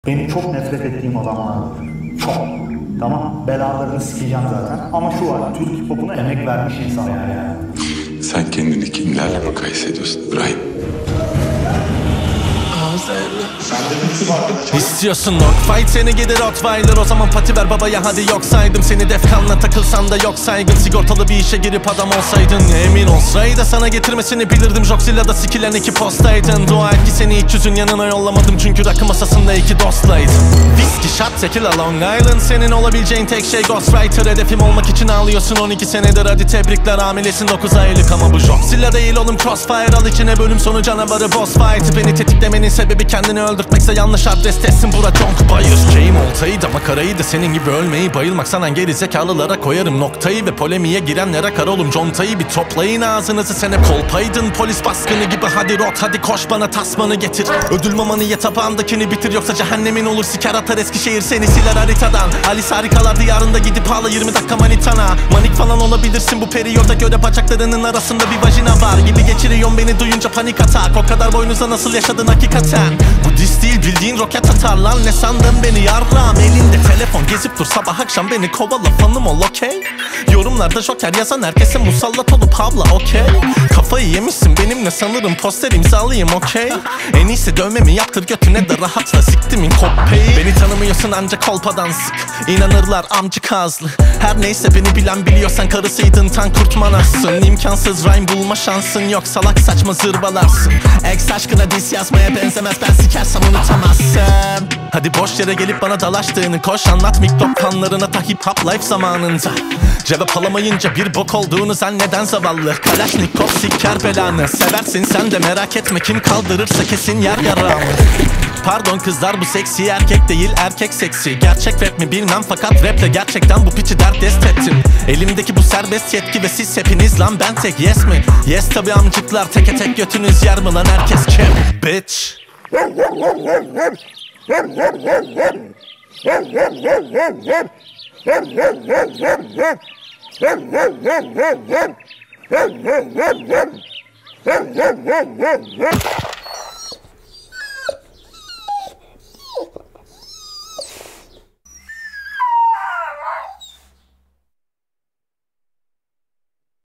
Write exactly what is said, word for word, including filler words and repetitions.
Benim çok nefret ettiğim adamlar var. Çok. Tamam, belalarını sikeceğim zaten. Ama şu var, Türk hip hop'una emek vermiş insanlar yani. Sen kendini kimlerle mukayese ediyorsun İbrahim? İstiyorsun dogfight, seni gelir Rottweiler. O zaman pati ver babaya hadi, yok saydım seni. Defkanla takılsan da yok saygın. Sigortalı bir işe girip adam olsaydın, emin olsaydı sana getirmesini bilirdim. Joxilla'da sikilen iki postaydın. Dua et ki seni hiç yüzün yanına yollamadım, çünkü rakı masasında iki dostlaydın. Whisky shot tequila Long Island, senin olabileceğin tek şey ghostwriter. Hedefim olmak için ağlıyorsun on iki senedir, hadi tebrikler hamilesin dokuz aylık. Ama bu Joxilla değil oğlum, crossfire. Al içine bölüm sonu canavarı boss fight. Beni tetiklemenin sebebi kendini öldürtmekse yanlış adres teslim, bura Conk Bayır. Keyim oltayı da makarayı da senin gibi ölmeyi bayılmak sanan geri zekalılara koyarım noktayı. Ve polemiğe girenlere kar oğlum contayı. Bir toplayın ağzınızı, sen hep kolpaydın. Polis baskını gibi hadi rot, hadi koş bana tasmanı getir. Ödül mamanı ye, tabağındakini bitir, yoksa cehennemin olur. Siker atar Eskişehir, seni siler haritadan. Alice Harikalar Diyarında gidip ağla yirmi dakika manitana. Manik falan olabilirsin bu periyoda göre, bacaklarının arasında bir vajina var gibi geçiriyorsun beni duyunca panik atak. O kadar boynuza nasıl yaşadın hakikaten? Bu dis değil bildiğin roket atar lan, ne sandın beni yarram? Elinde telefon gezip dur sabah akşam, beni kovala fanım ol okey. Yorumlarda joker yazan herkese musallat olup havla okey. Kafayı yemişsin benimle sanırım, poster imzalayayım okey. En iyisi dövmemi yaptır götüne de rahatla, siktimin koppeyi. Beni tanımıyorsun ancak kolpadan sık, İnanırlar amcık ağızlı. Her neyse beni bilen biliyor, sen karısıydın tan kurtmanasın. İmkansız rhyme bulma şansın yok, salak saçma zırbalarsın. Ex aşkına diss yazmaya benzemez, ben sikersem unutamazsın. Hadi boş yere gelip bana dalaştığını koş anlat, mikrofon ta hip hop life zamanında. Cevap alamayınca bir bok olduğunu zanneden zavallı. Kalaşnikov siker belanı, seversin sen de merak etme, kim kaldırırsa kesin yer yarağımı. Pardon kızlar, bu seksi erkek değil erkek seksi. Gerçek rap mi bilmem, fakat raple gerçekten bu piçi dert dest ettim. Elimdeki bu serbest yetki ve siz hepiniz lan ben tek, yes mi? Yes tabi amcıklar, teke tek götünüz yer mi lan, herkes kim? Bitch.